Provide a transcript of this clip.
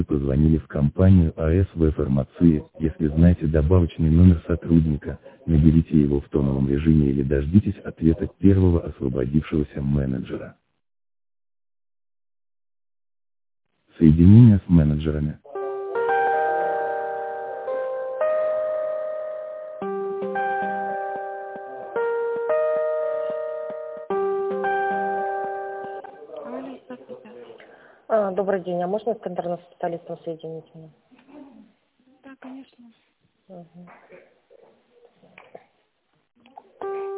Позвонили в компанию АСВ Фармации. Если знаете добавочный номер сотрудника, наберите его в тоновом режиме или дождитесь ответа первого освободившегося менеджера. Соединение с менеджерами. Алло, здравствуйте. Добрый день, а можно с контрольным специалистом соединить меня? Да, конечно. Мгм.